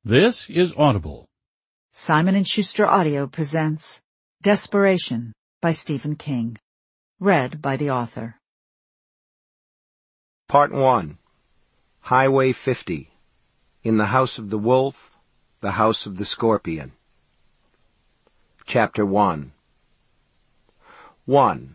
This is Audible. Simon & Schuster Audio presents Desperation by Stephen King. Read by the author. Part 1. Highway 50. In the House of the Wolf, the House of the Scorpion. Chapter 1. 1.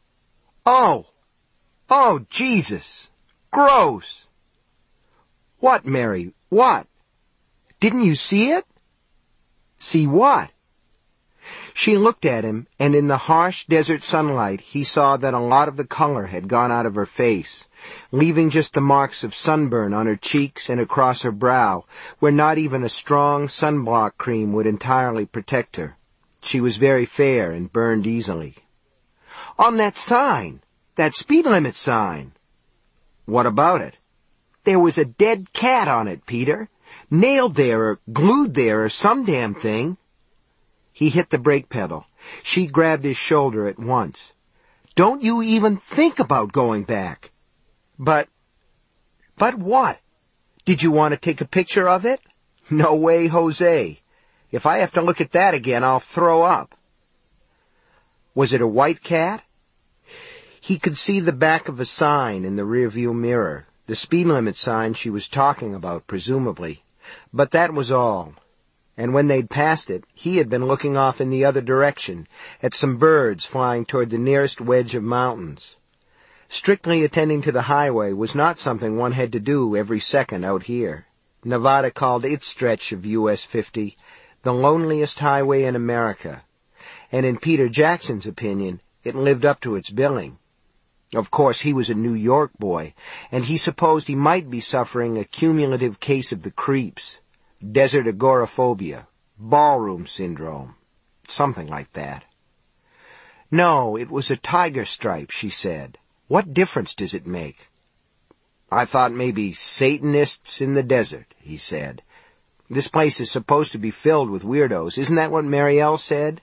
Oh, Jesus! Gross! What, Mary? What? Didn't you see it? See what? She looked at him, and in the harsh desert sunlight he saw that a lot of the color had gone out of her face, leaving just the marks of sunburn on her cheeks and across her brow, where not even a strong sunblock cream would entirely protect her. She was very fair and burned easily. On that sign! That speed limit sign! What about it? There was a dead cat on it, Peter. Nailed there or glued there or some damn thing. He hit the brake pedal. She grabbed his shoulder at once. Don't you even think about going back. But what? Did you want to take a picture of it? No way, Jose. If I have to look at that again, I'll throw up. Was it a white cat? He could see the back of a sign in the rearview mirror, the speed limit sign she was talking about, presumably. But that was all. And when they'd passed it, he had been looking off in the other direction, at some birds flying toward the nearest wedge of mountains. Strictly attending to the highway was not something one had to do every second out here. Nevada called its stretch of US 50 the loneliest highway in America, and in Peter Jackson's opinion, it lived up to its billing. Of course, he was a New York boy, and he supposed he might be suffering a cumulative case of the creeps, desert agoraphobia, ballroom syndrome, something like that. No, it was a tiger stripe, she said. What difference does it make? I thought maybe Satanists in the desert, he said. This place is supposed to be filled with weirdos. Isn't that what Marielle said?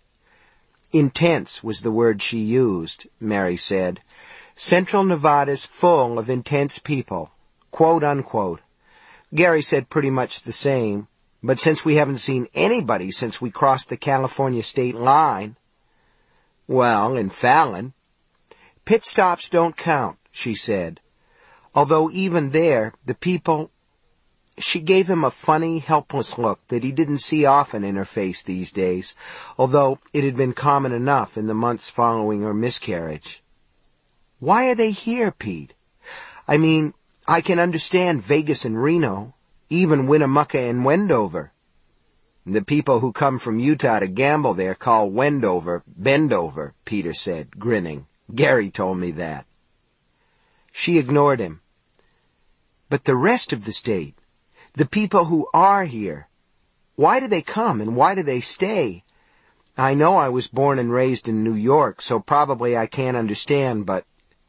Intense was the word she used, Mary said. Central Nevada's full of intense people, quote unquote. Gary said pretty much the same, but since we haven't seen anybody since we crossed the California state line... Well, in Fallon... Pit stops don't count, she said. Although even there, the people... She gave him a funny, helpless look that he didn't see often in her face these days, although it had been common enough in the months following her miscarriage. Why are they here, Pete? I mean, I can understand Vegas and Reno, even Winnemucca and Wendover. The people who come from Utah to gamble there call Wendover Bendover, Peter said, grinning. Gary told me that. She ignored him. But the rest of the state, the people who are here, why do they come and why do they stay? I know I was born and raised in New York, so probably I can't understand, but...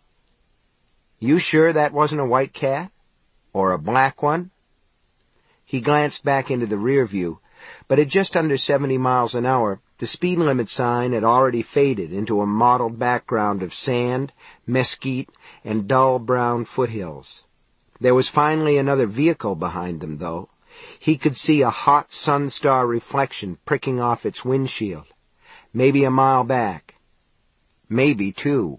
You sure that wasn't a white cat? Or a black one? He glanced back into the rear view, but at just under 70 miles an hour, the speed limit sign had already faded into a mottled background of sand, mesquite, and dull brown foothills. There was finally another vehicle behind them, though. He could see a hot sun-star reflection pricking off its windshield. Maybe a mile back. Maybe 2.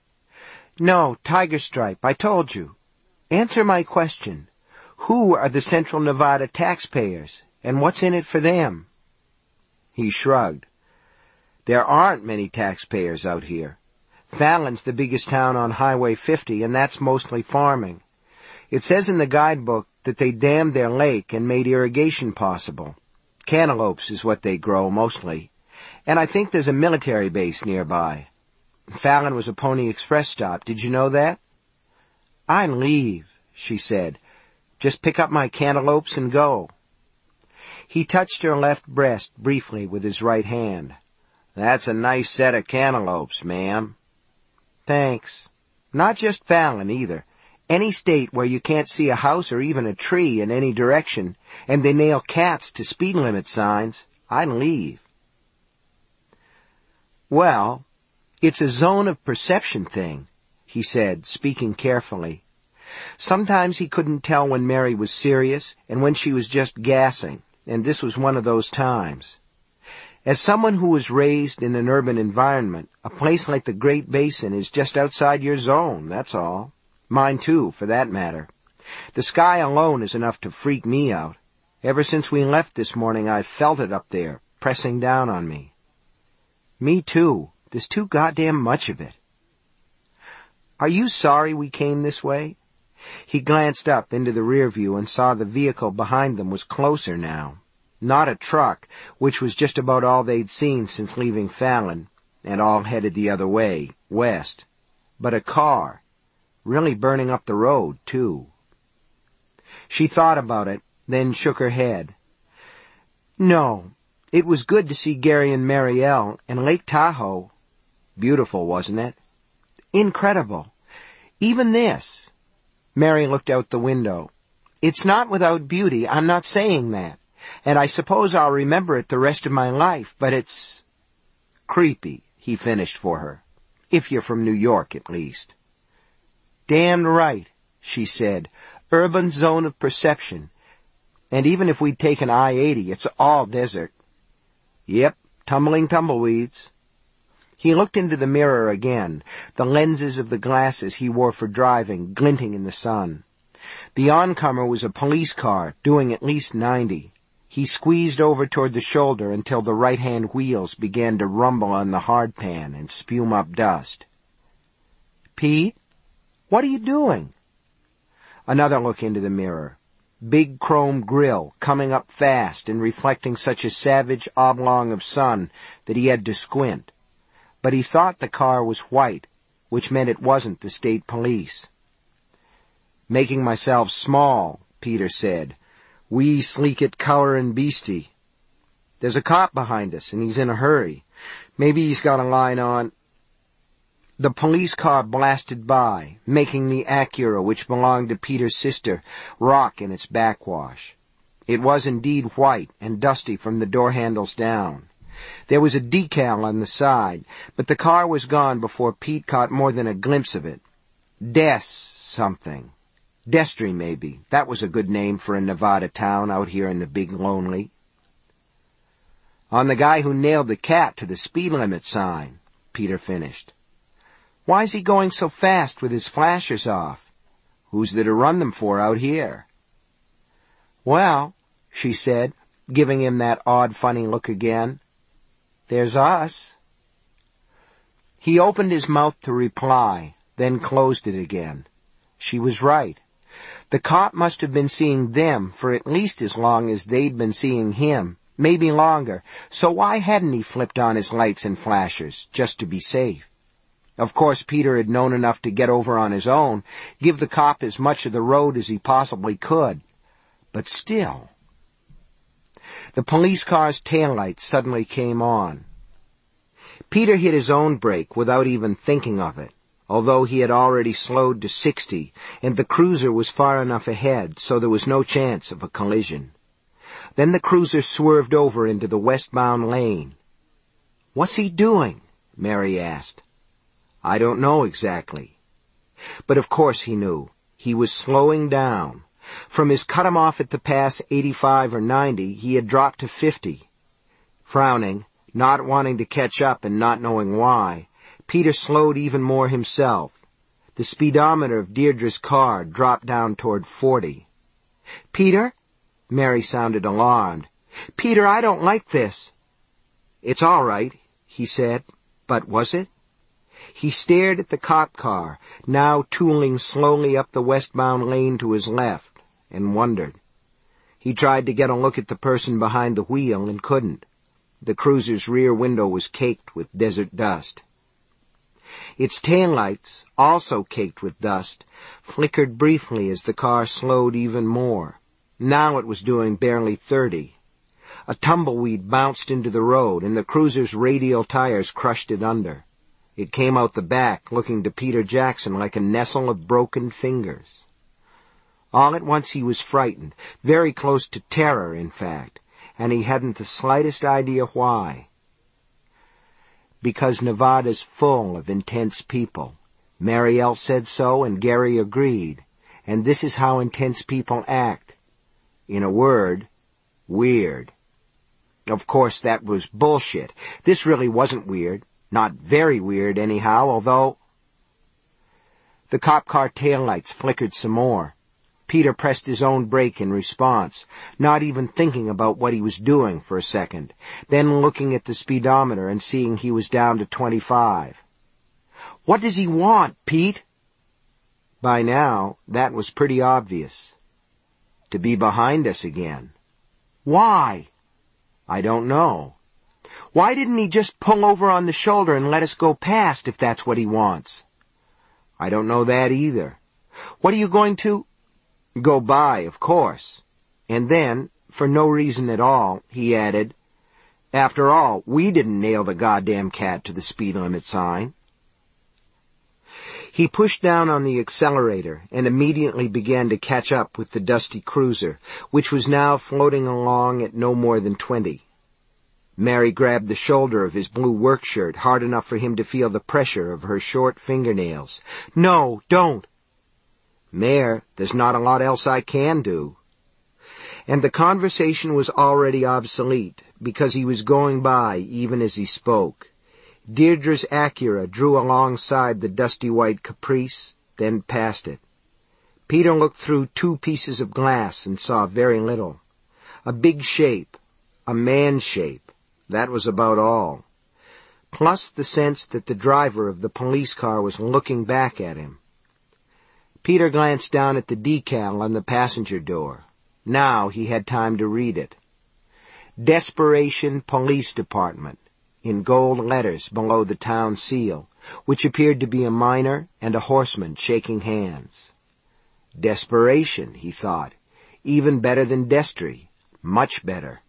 No, tiger stripe, I told you. Answer my question. Who are the Central Nevada taxpayers, and what's in it for them? He shrugged. There aren't many taxpayers out here. Fallon's the biggest town on Highway 50, and that's mostly farming. It says in the guidebook that they dammed their lake and made irrigation possible. Cantaloupes is what they grow, mostly. And I think there's a military base nearby. Fallon was a Pony Express stop. Did you know that? I'd leave, she said. Just pick up my cantaloupes and go. He touched her left breast briefly with his right hand. That's a nice set of cantaloupes, ma'am. Thanks. Not just Fallon, either. Any state where you can't see a house or even a tree in any direction, and they nail cats to speed limit signs, I'd leave. Well, it's a zone of perception thing, he said, speaking carefully. Sometimes he couldn't tell when Mary was serious and when she was just gassing, and this was one of those times. As someone who was raised in an urban environment, a place like the Great Basin is just outside your zone, that's all. Mine too, for that matter. The sky alone is enough to freak me out. Ever since we left this morning, I've felt it up there, pressing down on me. Me too. There's too goddamn much of it. Are you sorry we came this way? He glanced up into the rear view and saw the vehicle behind them was closer now. Not a truck, which was just about all they'd seen since leaving Fallon, and all headed the other way, west, but a car, really burning up the road, too. She thought about it, then shook her head. No, it was good to see Gary and Marielle, and Lake Tahoe. Beautiful, wasn't it? Incredible. Even this. Mary looked out the window. It's not without beauty, I'm not saying that. And I suppose I'll remember it the rest of my life, but it's creepy, he finished for her. If you're from New York, at least. Damned right, she said. Urban zone of perception. And even if we'd taken I-80, it's all desert. Yep, tumbling tumbleweeds. He looked into the mirror again, the lenses of the glasses he wore for driving glinting in the sun. The oncomer was a police car, doing at least 90. He squeezed over toward the shoulder until the right-hand wheels began to rumble on the hardpan and spume up dust. Pete, what are you doing? Another look into the mirror. Big chrome grille coming up fast and reflecting such a savage oblong of sun that he had to squint. But he thought the car was white, which meant it wasn't the state police. Making myself small, Peter said. Wee, sleek-it, cowerin' beastie. There's a cop behind us, and he's in a hurry. Maybe he's got a line on. The police car blasted by, making the Acura, which belonged to Peter's sister, rock in its backwash. It was indeed white and dusty from the door handles down. There was a decal on the side, but the car was gone before Pete caught more than a glimpse of it. Des something. Destry, maybe. That was a good name for a Nevada town out here in the big lonely. On the guy who nailed the cat to the speed limit sign, Peter finished. Why's he going so fast with his flashers off? Who's there to run them for out here? Well, she said, giving him that odd, funny look again, there's us. He opened his mouth to reply, then closed it again. She was right. The cop must have been seeing them for at least as long as they'd been seeing him, maybe longer, so why hadn't he flipped on his lights and flashers, just to be safe? Of course, Peter had known enough to get over on his own, give the cop as much of the road as he possibly could. But still. The police car's taillights suddenly came on. Peter hit his own brake without even thinking of it, although he had already slowed to 60, and the cruiser was far enough ahead so there was no chance of a collision. Then the cruiser swerved over into the westbound lane. What's he doing? Mary asked. I don't know exactly. But of course he knew. He was slowing down. From his cut-him-off at the pass 85 or 90, he had dropped to 50. Frowning, not wanting to catch up and not knowing why, Peter slowed even more himself. The speedometer of Deirdre's car dropped down toward 40. Peter? Mary sounded alarmed. Peter, I don't like this. It's all right, he said. But was it? He stared at the cop car, now tooling slowly up the westbound lane to his left, and wondered. He tried to get a look at the person behind the wheel and couldn't. The cruiser's rear window was caked with desert dust. Its taillights, also caked with dust, flickered briefly as the car slowed even more. Now it was doing barely 30. A tumbleweed bounced into the road, and the cruiser's radial tires crushed it under. It came out the back, looking to Peter Jackson like a nestle of broken fingers. All at once he was frightened, very close to terror, in fact, and he hadn't the slightest idea why. Because Nevada's full of intense people. Marielle said so, and Gary agreed, And this is how intense people act. In a word, weird. Of course, that was bullshit. This really wasn't weird. Not very weird, anyhow, although... The cop car taillights flickered some more. Peter pressed his own brake in response, not even thinking about what he was doing for a second, then looking at the speedometer and seeing he was down to 25. "What does he want, Pete?" By now, that was pretty obvious. To be behind us again. Why? I don't know. Why didn't he just pull over on the shoulder and let us go past if that's what he wants? I don't know that either. What are you going to... Go by, of course. And then, for no reason at all, he added, "After all, we didn't nail the goddamn cat to the speed limit sign." He pushed down on the accelerator and immediately began to catch up with the dusty cruiser, which was now floating along at no more than 20. Mary grabbed the shoulder of his blue work shirt hard enough for him to feel the pressure of her short fingernails. "No, don't!" "Mare, there's not a lot else I can do." And the conversation was already obsolete, because he was going by even as he spoke. Deirdre's Acura drew alongside the dusty white Caprice, then past it. Peter looked through 2 pieces of glass and saw very little. A big shape, a man's shape, that was about all. Plus the sense that the driver of the police car was looking back at him. Peter glanced down at the decal on the passenger door. Now he had time to read it. Desperation Police Department, in gold letters below the town seal, which appeared to be a miner and a horseman shaking hands. Desperation, he thought. Even better than Destry. Much better.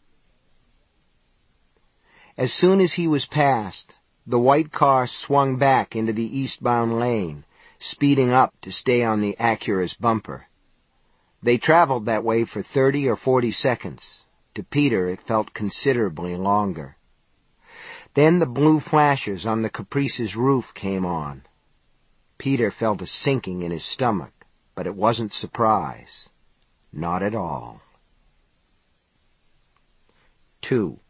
As soon as he was past, the white car swung back into the eastbound lane, speeding up to stay on the Acura's bumper. They traveled that way for 30 or 40 seconds. To Peter, it felt considerably longer. Then the blue flashers on the Caprice's roof came on. Peter felt a sinking in his stomach, but it wasn't surprise. Not at all. 2.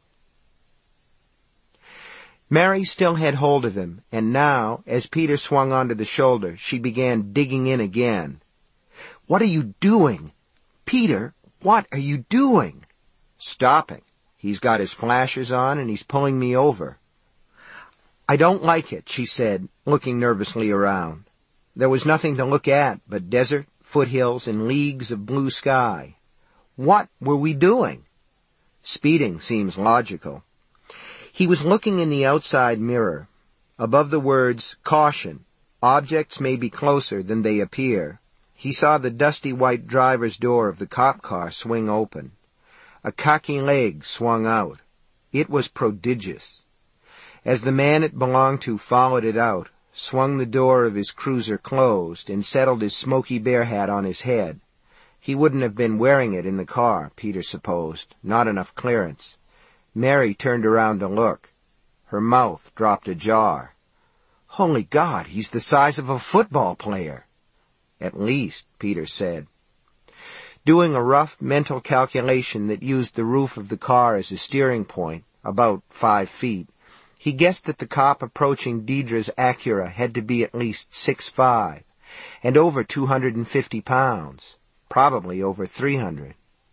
Mary still had hold of him, and now, as Peter swung onto the shoulder, she began digging in again. "What are you doing? Peter, what are you doing?" "Stopping. He's got his flashers on, and he's pulling me over." "I don't like it," she said, looking nervously around. There was nothing to look at but desert, foothills, and leagues of blue sky. What were we doing? Speeding seems logical. He was looking in the outside mirror. Above the words, "Caution, objects may be closer than they appear," he saw the dusty white driver's door of the cop car swing open. A khaki leg swung out. It was prodigious. As the man it belonged to followed it out, swung the door of his cruiser closed, and settled his smoky bear hat on his head. He wouldn't have been wearing it in the car, Peter supposed. Not enough clearance. Mary turned around to look. Her mouth dropped ajar. "Holy God, he's the size of a football player." "At least," Peter said. Doing a rough mental calculation that used the roof of the car as a steering point, about 5 feet, he guessed that the cop approaching Deirdre's Acura had to be at least 6'5", and over 250 pounds, probably over 300.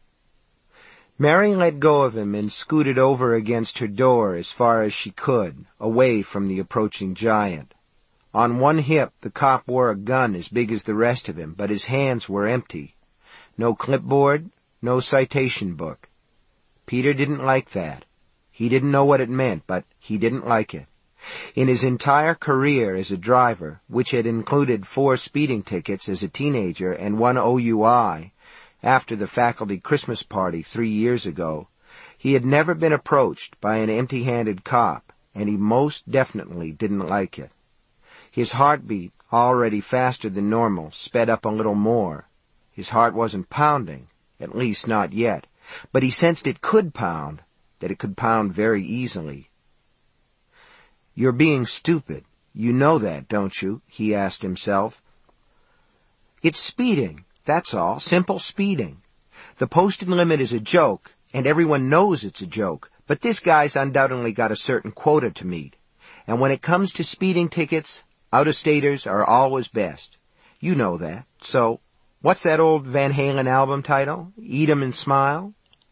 Mary let go of him and scooted over against her door as far as she could, away from the approaching giant. On one hip, the cop wore a gun as big as the rest of him, but his hands were empty. No clipboard, no citation book. Peter didn't like that. He didn't know what it meant, but he didn't like it. In his entire career as a driver, which had included 4 speeding tickets as a teenager and 1 OUI, after the faculty Christmas party 3 years ago, he had never been approached by an empty-handed cop, and he most definitely didn't like it. His heartbeat, already faster than normal, sped up a little more. His heart wasn't pounding, at least not yet, but he sensed it could pound, that it could pound very easily. "You're being stupid. You know that, don't you?" he asked himself. "It's speeding. That's all. Simple speeding. The posted limit is a joke, and everyone knows it's a joke, but this guy's undoubtedly got a certain quota to meet. And when it comes to speeding tickets, out-of-staters are always best. You know that. So, what's that old Van Halen album title? Eat 'em and Smile?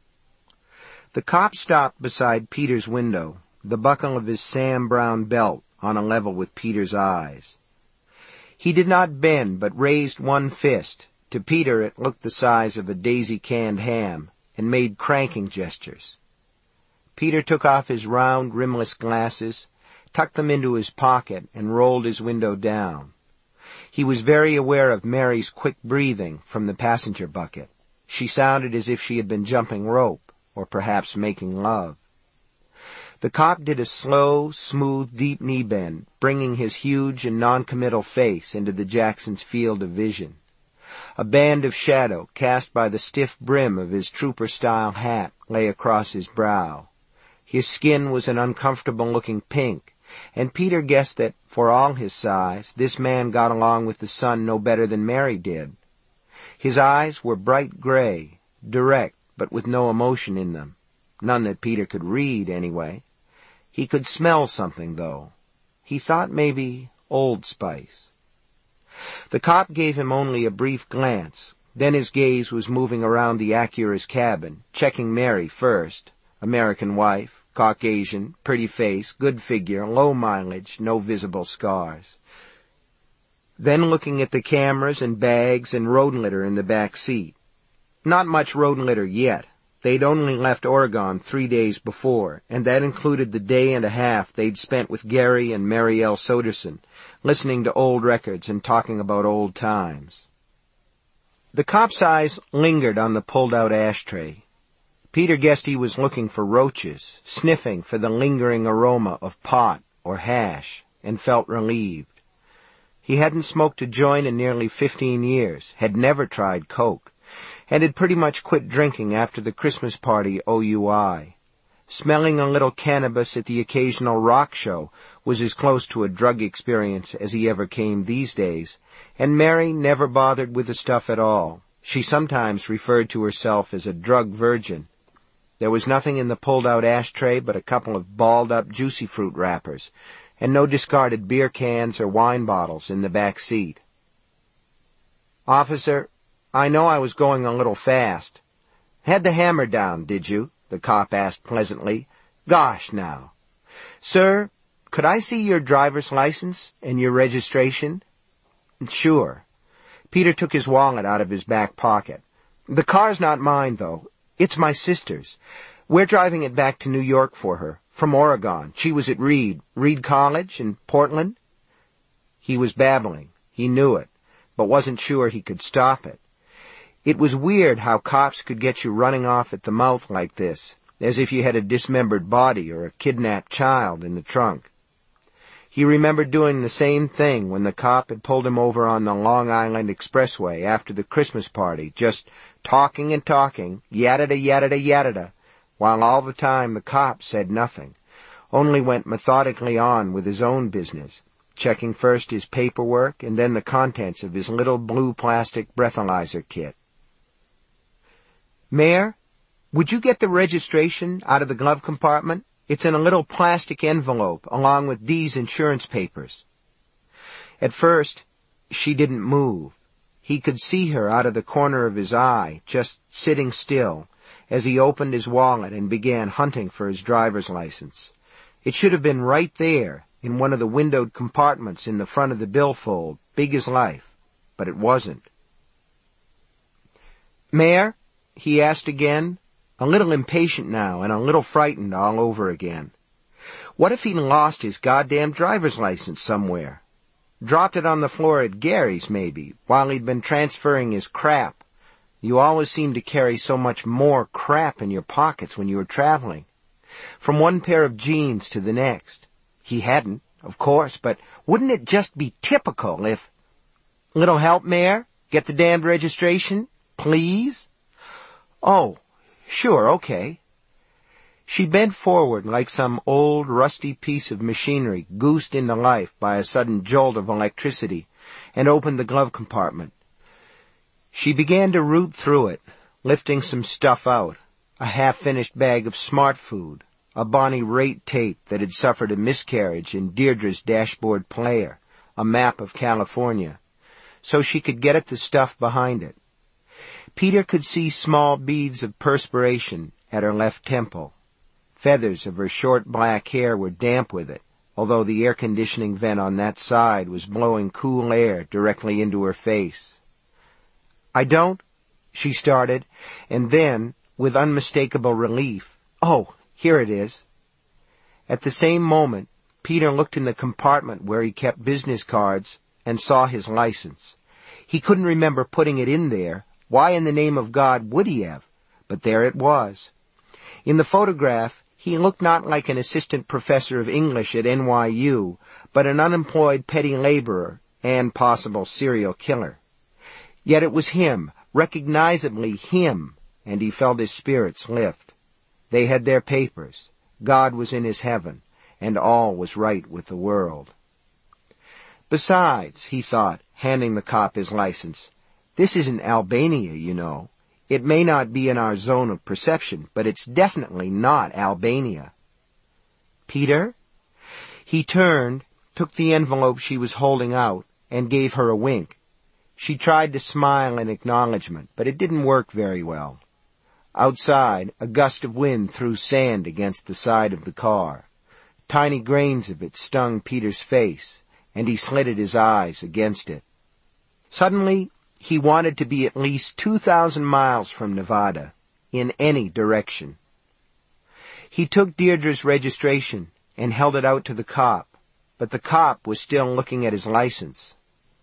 The cop stopped beside Peter's window, the buckle of his Sam Browne belt on a level with Peter's eyes. He did not bend, but raised one fist. To Peter it looked the size of a daisy-canned ham, and made cranking gestures. Peter took off his round, rimless glasses, tucked them into his pocket, and rolled his window down. He was very aware of Mary's quick breathing from the passenger bucket. She sounded as if she had been jumping rope, or perhaps making love. The cop did a slow, smooth, deep knee bend, bringing his huge and noncommittal face into the Jacksons' field of vision. A band of shadow, cast by the stiff brim of his trooper-style hat, lay across his brow. His skin was an uncomfortable-looking pink, and Peter guessed that, for all his size, this man got along with the sun no better than Mary did. His eyes were bright gray, direct, but with no emotion in them. None that Peter could read, anyway. He could smell something, though. He thought maybe Old Spice. The cop gave him only a brief glance. Then his gaze was moving around the Acura's cabin, checking Mary first. American wife, Caucasian, pretty face, good figure, low mileage, no visible scars. Then looking at the cameras and bags and road litter in the back seat. Not much road litter yet. They'd only left Oregon 3 days before, and that included the day and a half they'd spent with Gary and Mary L. Soderson, listening to old records and talking about old times. The cop's eyes lingered on the pulled-out ashtray. Peter guessed he was looking for roaches, sniffing for the lingering aroma of pot or hash, and felt relieved. He hadn't smoked a joint in nearly 15 years, had never tried coke, and had pretty much quit drinking after the Christmas party OUI. Smelling a little cannabis at the occasional rock show was as close to a drug experience as he ever came these days, and Mary never bothered with the stuff at all. She sometimes referred to herself as a drug virgin. There was nothing in the pulled-out ashtray but a couple of balled-up juicy fruit wrappers, and no discarded beer cans or wine bottles in the back seat. "Officer, I know I was going a little fast." "Had the hammer down, did you?" the cop asked pleasantly. "Gosh, now." "Sir, could I see your driver's license and your registration?" "Sure." Peter took his wallet out of his back pocket. "The car's not mine, though. It's my sister's. We're driving it back to New York for her, from Oregon. She was at Reed College in Portland." He was babbling. He knew it, but wasn't sure he could stop it. It was weird how cops could get you running off at the mouth like this, as if you had a dismembered body or a kidnapped child in the trunk. He remembered doing the same thing when the cop had pulled him over on the Long Island Expressway after the Christmas party, just talking and talking, yaddada, yaddada, yaddada, while all the time the cop said nothing, only went methodically on with his own business, checking first his paperwork and then the contents of his little blue plastic breathalyzer kit. "Mayor, would you get the registration out of the glove compartment? It's in a little plastic envelope, along with Dee's insurance papers." At first, she didn't move. He could see her out of the corner of his eye, just sitting still, as he opened his wallet and began hunting for his driver's license. It should have been right there, in one of the windowed compartments in the front of the billfold, big as life, but it wasn't. "Mayor?" he asked again, a little impatient now and a little frightened all over again. What if he'd lost his goddamn driver's license somewhere? Dropped it on the floor at Gary's, maybe, while he'd been transferring his crap. You always seemed to carry so much more crap in your pockets when you were traveling. From one pair of jeans to the next. He hadn't, of course, but wouldn't it just be typical if... "Little help, Mayor? Get the damned registration? Please?" "Oh, sure, okay." She bent forward like some old, rusty piece of machinery goosed into life by a sudden jolt of electricity and opened the glove compartment. She began to root through it, lifting some stuff out, a half-finished bag of Smart Food, a Bonnie Raitt tape that had suffered a miscarriage in Deirdre's dashboard player, a map of California, so she could get at the stuff behind it. Peter could see small beads of perspiration at her left temple. Feathers of her short black hair were damp with it, although the air conditioning vent on that side was blowing cool air directly into her face. "I don't," she started, and then, with unmistakable relief, "Oh, here it is." At the same moment, Peter looked in the compartment where he kept business cards and saw his license. He couldn't remember putting it in there. Why in the name of God would he have? But there it was. In the photograph, he looked not like an assistant professor of English at NYU, but an unemployed petty laborer and possible serial killer. Yet it was him, recognizably him, and he felt his spirits lift. They had their papers. God was in his heaven, and all was right with the world. Besides, he thought, handing the cop his license, this isn't Albania, you know. It may not be in our zone of perception, but it's definitely not Albania. "Peter?" He turned, took the envelope she was holding out, and gave her a wink. She tried to smile in acknowledgement, but it didn't work very well. Outside, a gust of wind threw sand against the side of the car. Tiny grains of it stung Peter's face, and he slitted his eyes against it. Suddenly, he wanted to be at least 2,000 miles from Nevada, in any direction. He took Deirdre's registration and held it out to the cop, but the cop was still looking at his license.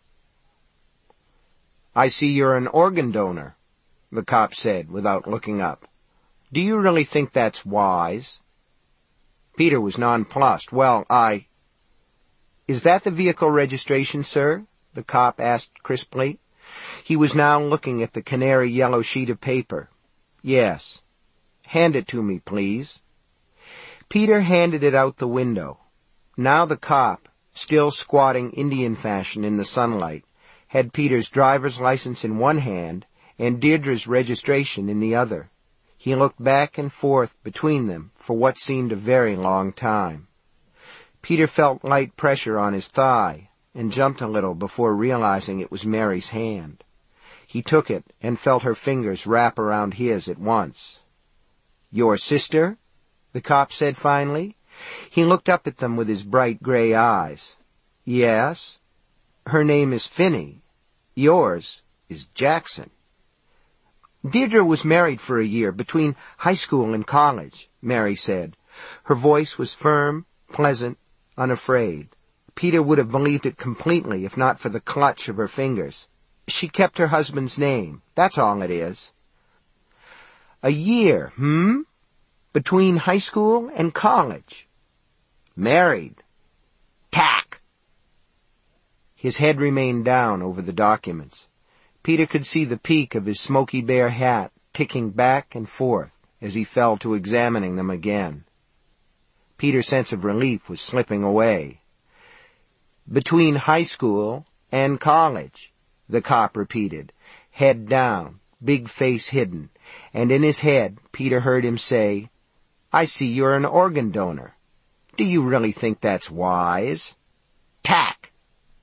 "I see you're an organ donor," the cop said without looking up. "Do you really think that's wise?" Peter was nonplussed. "Well, Is that the vehicle registration, sir?" the cop asked crisply. He was now looking at the canary yellow sheet of paper. "Yes." "Hand it to me, please." Peter handed it out the window. Now the cop, still squatting Indian fashion in the sunlight, had Peter's driver's license in one hand and Deirdre's registration in the other. He looked back and forth between them for what seemed a very long time. Peter felt light pressure on his thigh and jumped a little before realizing it was Mary's hand. He took it and felt her fingers wrap around his at once. "Your sister?" the cop said finally. He looked up at them with his bright gray eyes. "Yes. Her name is Finney. Yours is Jackson." "Deirdre was married for a year, between high school and college," Mary said. Her voice was firm, pleasant, unafraid. Peter would have believed it completely if not for the clutch of her fingers. "She kept her husband's name. That's all it is." "A year, Between high school and college." "Married." "Tack!" His head remained down over the documents. Peter could see the peak of his Smokey Bear hat ticking back and forth as he fell to examining them again. Peter's sense of relief was slipping away. "Between high school and college," the cop repeated, head down, big face hidden, and in his head Peter heard him say, "I see you're an organ donor. Do you really think that's wise?" Tack!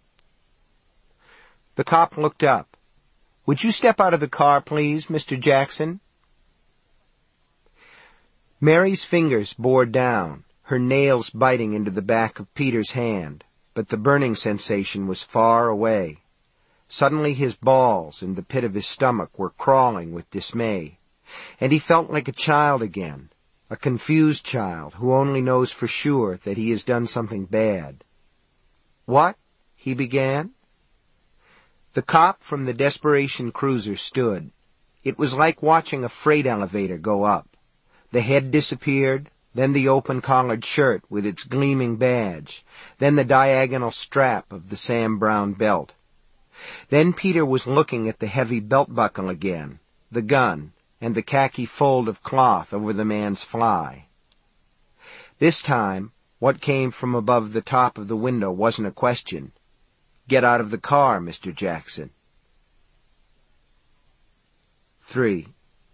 The cop looked up. "Would you step out of the car, please, Mr. Jackson?" Mary's fingers bore down, her nails biting into the back of Peter's hand, but the burning sensation was far away. Suddenly his balls and the pit of his stomach were crawling with dismay, and he felt like a child again, a confused child who only knows for sure that he has done something bad. "What?" he began. The cop from the Desperation cruiser stood. It was like watching a freight elevator go up. The head disappeared, then the open-collared shirt with its gleaming badge, then the diagonal strap of the Sam Browne belt. Then Peter was looking at the heavy belt buckle again, the gun, and the khaki fold of cloth over the man's fly. This time, what came from above the top of the window wasn't a question. "Get out of the car, Mr. Jackson." 3.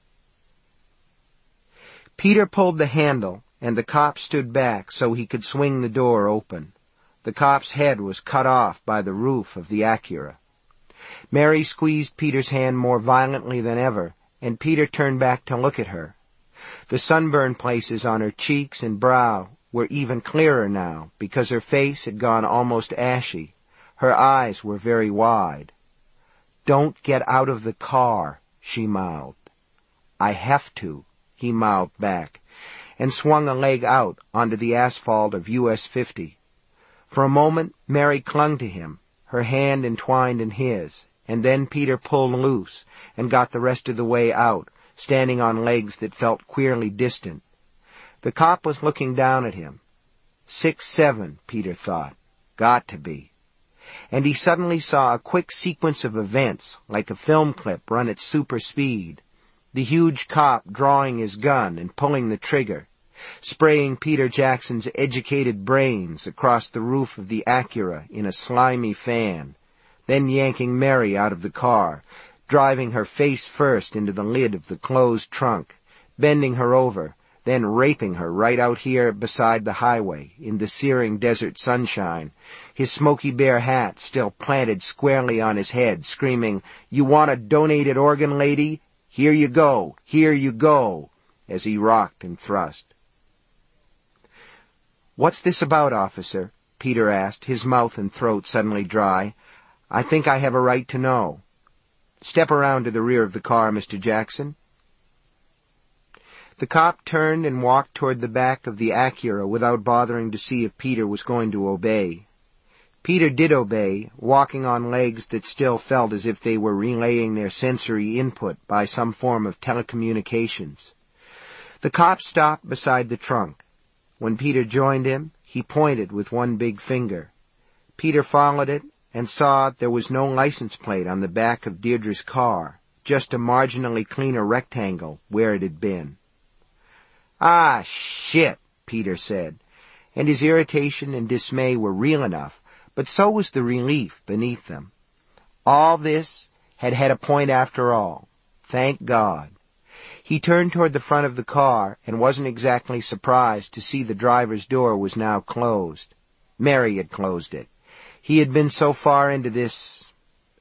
Peter pulled the handle, and the cop stood back so he could swing the door open. The cop's head was cut off by the roof of the Acura. Mary squeezed Peter's hand more violently than ever, and Peter turned back to look at her. The sunburn places on her cheeks and brow were even clearer now because her face had gone almost ashy. Her eyes were very wide. "Don't get out of the car," she mouthed. "I have to," he mouthed back, and swung a leg out onto the asphalt of US 50. For a moment, Mary clung to him, her hand entwined in his, and then Peter pulled loose and got the rest of the way out, standing on legs that felt queerly distant. The cop was looking down at him. 6'7", Peter thought. Got to be. And he suddenly saw a quick sequence of events, like a film clip run at super speed. The huge cop drawing his gun and pulling the trigger, spraying Peter Jackson's educated brains across the roof of the Acura in a slimy fan, then yanking Mary out of the car, driving her face first into the lid of the closed trunk, bending her over, then raping her right out here beside the highway in the searing desert sunshine, his Smokey Bear hat still planted squarely on his head, screaming, "You want a donated organ, lady? Here you go, here you go," as he rocked and thrust. "What's this about, officer?" Peter asked, his mouth and throat suddenly dry. "I think I have a right to know." "Step around to the rear of the car, Mr. Jackson." The cop turned and walked toward the back of the Acura without bothering to see if Peter was going to obey. Peter did obey, walking on legs that still felt as if they were relaying their sensory input by some form of telecommunications. The cop stopped beside the trunk. When Peter joined him, he pointed with one big finger. Peter followed it and saw there was no license plate on the back of Deirdre's car, just a marginally cleaner rectangle where it had been. "Ah, shit," Peter said, and his irritation and dismay were real enough, but so was the relief beneath them. All this had had a point after all. Thank God. He turned toward the front of the car and wasn't exactly surprised to see the driver's door was now closed. Mary had closed it. He had been so far into this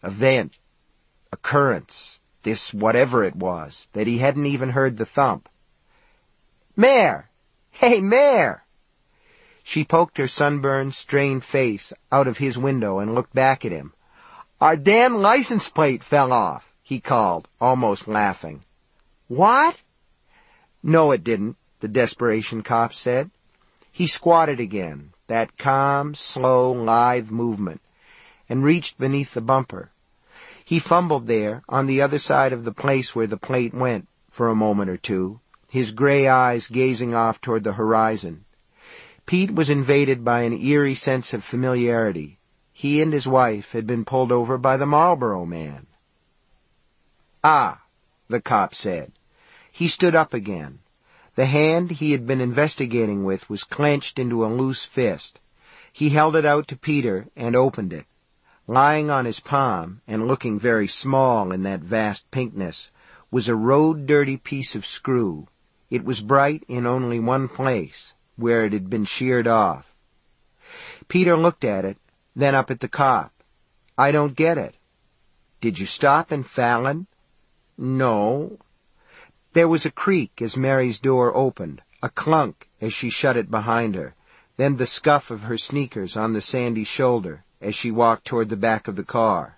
occurrence, this whatever it was, that he hadn't even heard the thump. "Mare! Hey, Mare!" She poked her sunburned, strained face out of his window and looked back at him. "Our damn license plate fell off," he called, almost laughing. "What?" "No, it didn't," the desperation cop said. He squatted again, that calm, slow, lithe movement, and reached beneath the bumper. He fumbled there, on the other side of the place where the plate went, for a moment or two, his gray eyes gazing off toward the horizon. Pete was invaded by an eerie sense of familiarity. He and his wife had been pulled over by the Marlboro Man. "Ah," the cop said. He stood up again. The hand he had been investigating with was clenched into a loose fist. He held it out to Peter and opened it. Lying on his palm, and looking very small in that vast pinkness, was a road-dirty piece of screw. It was bright in only one place, where it had been sheared off. Peter looked at it, then up at the cop. "I don't get it." "Did you stop in Fallon?" "No." There was a creak as Mary's door opened, a clunk as she shut it behind her, then the scuff of her sneakers on the sandy shoulder as she walked toward the back of the car.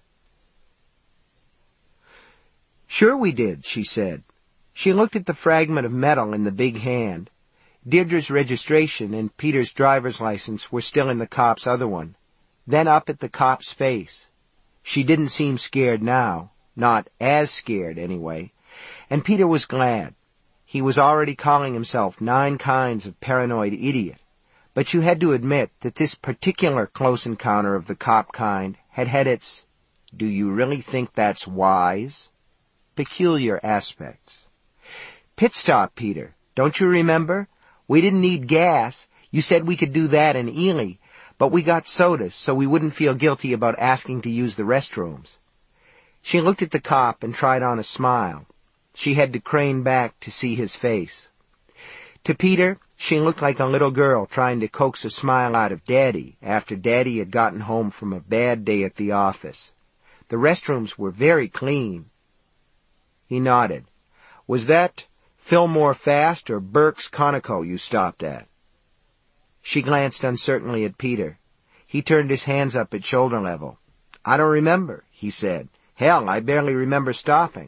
"Sure we did," she said. She looked at the fragment of metal in the big hand. Deirdre's registration and Peter's driver's license were still in the cop's other one. Then up at the cop's face. She didn't seem scared now, not as scared anyway, and Peter was glad. He was already calling himself 9 kinds of paranoid idiot, but you had to admit that this particular close encounter of the cop kind had had its, do you really think that's wise, peculiar aspects. "Pit stop, Peter. Don't you remember? We didn't need gas. You said we could do that in Ely, but we got sodas so we wouldn't feel guilty about asking to use the restrooms." She looked at the cop and tried on a smile. She had to crane back to see his face. To Peter, she looked like a little girl trying to coax a smile out of Daddy after Daddy had gotten home from a bad day at the office. The restrooms were very clean. He nodded. Was that Fillmore Fast or Burke's Conoco you stopped at? She glanced uncertainly at Peter. He turned his hands up at shoulder level. I don't remember, he said. Hell, I barely remember stopping.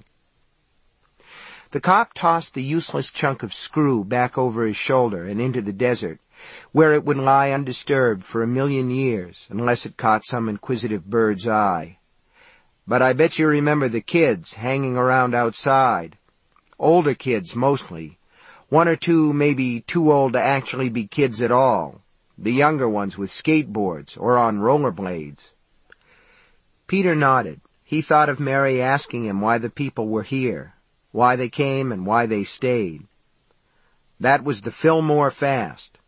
The cop tossed the useless chunk of screw back over his shoulder and into the desert, where it would lie undisturbed for 1,000,000 years, unless it caught some inquisitive bird's eye. But I bet you remember the kids hanging around outside. Older kids, mostly. 1 or 2 maybe too old to actually be kids at all. The younger ones with skateboards or on rollerblades. Peter nodded. He thought of Mary asking him why the people were here, why they came and why they stayed. That was the Fillmore Fast.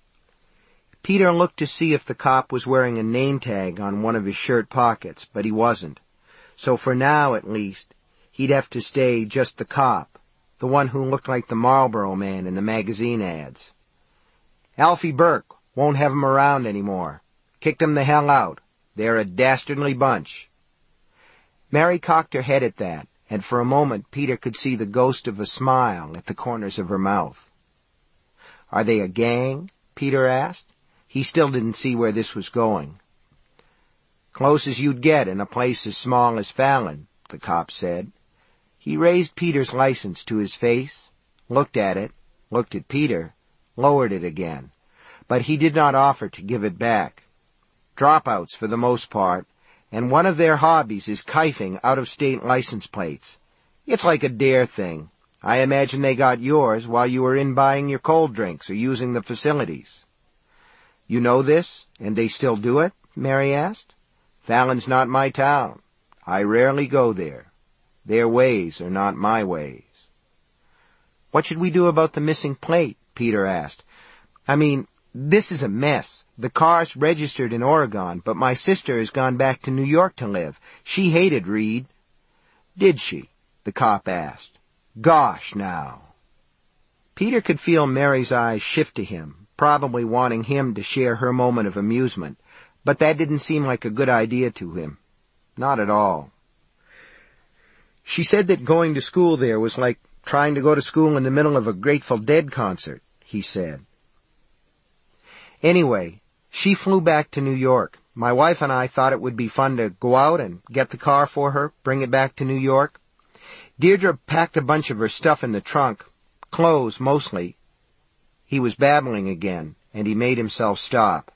Peter looked to see if the cop was wearing a name tag on one of his shirt pockets, but he wasn't. So for now, at least, he'd have to stay just the cop, the one who looked like the Marlboro Man in the magazine ads. Alfie Burke won't have 'em around anymore. Kicked 'em the hell out. They're a dastardly bunch. Mary cocked her head at that, and for a moment Peter could see the ghost of a smile at the corners of her mouth. Are they a gang? Peter asked. He still didn't see where this was going. Close as you'd get in a place as small as Fallon, the cop said. He raised Peter's license to his face, looked at it, looked at Peter, lowered it again, but he did not offer to give it back. Dropouts for the most part, and one of their hobbies is kifing out-of-state license plates. It's like a dare thing. I imagine they got yours while you were in buying your cold drinks or using the facilities. You know this, and they still do it? Mary asked. Fallon's not my town. I rarely go there. Their ways are not my ways. What should we do about the missing plate? Peter asked. I mean, this is a mess. The car's registered in Oregon, but my sister has gone back to New York to live. She hated Reed. Did she? The cop asked. Gosh, now. Peter could feel Mary's eyes shift to him, probably wanting him to share her moment of amusement, but that didn't seem like a good idea to him. Not at all. She said that going to school there was like trying to go to school in the middle of a Grateful Dead concert, he said. Anyway, she flew back to New York. My wife and I thought it would be fun to go out and get the car for her, bring it back to New York. Deirdre packed a bunch of her stuff in the trunk, clothes mostly. He was babbling again, and he made himself stop.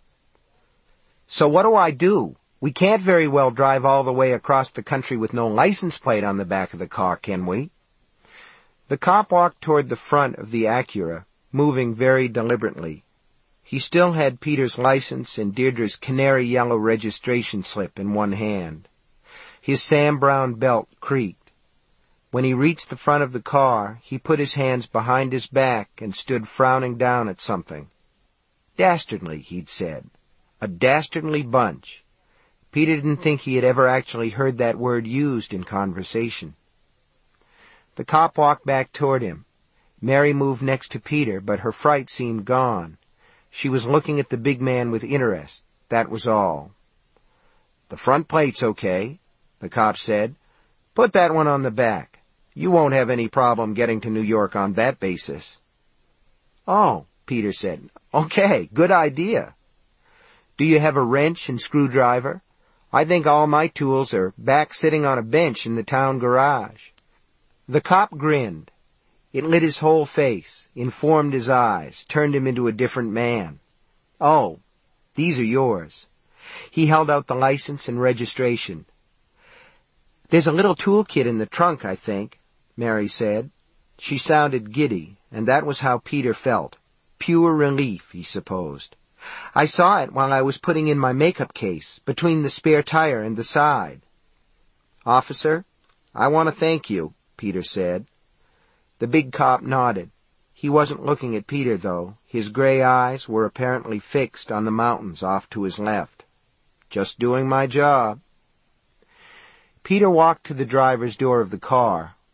So what do I do? We can't very well drive all the way across the country with no license plate on the back of the car, can we? The cop walked toward the front of the Acura, moving very deliberately. He still had Peter's license and Deirdre's canary yellow registration slip in one hand. His Sam Browne belt creaked. When he reached the front of the car, he put his hands behind his back and stood frowning down at something. Dastardly, he'd said. A dastardly bunch. Peter didn't think he had ever actually heard that word used in conversation. The cop walked back toward him. Mary moved next to Peter, but her fright seemed gone. She was looking at the big man with interest. That was all. The front plate's okay, the cop said. Put that one on the back. You won't have any problem getting to New York on that basis. Oh, Peter said. Okay, good idea. Do you have a wrench and screwdriver? I think all my tools are back sitting on a bench in the town garage. The cop grinned. It lit his whole face, informed his eyes, turned him into a different man. Oh, these are yours. He held out the license and registration. There's a little toolkit in the trunk, I think, Mary said. She sounded giddy, and that was how Peter felt. Pure relief, he supposed. I saw it while I was putting in my makeup case, between the spare tire and the side. Officer, I want to thank you, Peter said. The big cop nodded. He wasn't looking at Peter, though. His gray eyes were apparently fixed on the mountains off to his left. Just doing my job. Peter walked to the driver's door of the car,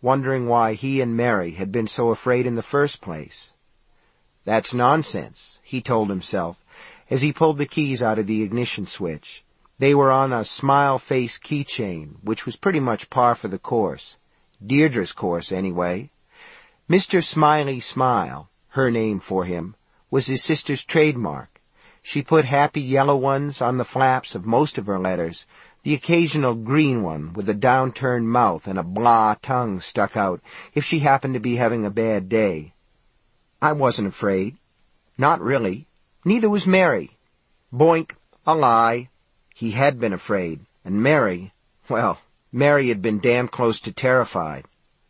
wondering why he and Mary had been so afraid in the first place. That's nonsense, he told himself, as he pulled the keys out of the ignition switch. They were on a smile-face keychain, which was pretty much par for the course. Deirdre's course, anyway. Mr. Smiley Smile, her name for him, was his sister's trademark. She put happy yellow ones on the flaps of most of her letters, the occasional green one with a downturned mouth and a blah tongue stuck out if she happened to be having a bad day. I wasn't afraid. Not really. Neither was Mary. Boink, a lie. He had been afraid, and Mary, well, Mary had been damn close to terrified.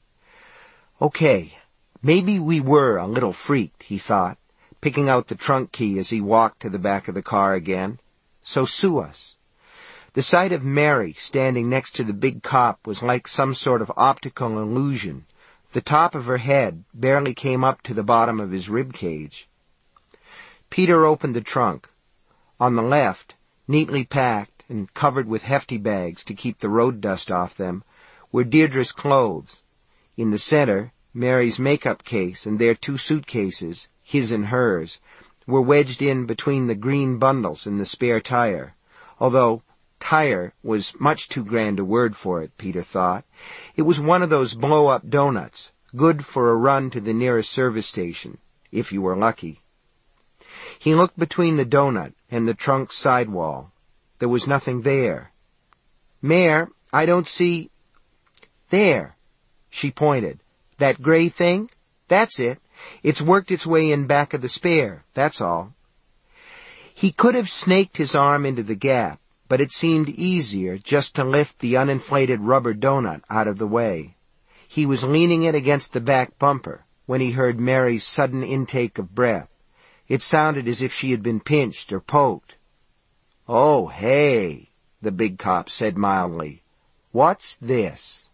Okay, maybe we were a little freaked, he thought, picking out the trunk key as he walked to the back of the car again. So sue us. The sight of Mary standing next to the big cop was like some sort of optical illusion. The top of her head barely came up to the bottom of his rib cage. Peter opened the trunk. On the left, neatly packed and covered with hefty bags to keep the road dust off them, were Deirdre's clothes. In the center, Mary's makeup case and their 2 suitcases, his and hers, were wedged in between the green bundles in the spare tire, although tire was much too grand a word for it, Peter thought. It was one of those blow-up donuts, good for a run to the nearest service station, if you were lucky. He looked between the donut and the trunk's sidewall. There was nothing there. Mare, I don't see... There, she pointed. That gray thing? That's it. It's worked its way in back of the spare, that's all. He could have snaked his arm into the gap, but it seemed easier just to lift the uninflated rubber donut out of the way. He was leaning it against the back bumper when he heard Mary's sudden intake of breath. It sounded as if she had been pinched or poked. "Oh, hey," the big cop said mildly. "What's this?"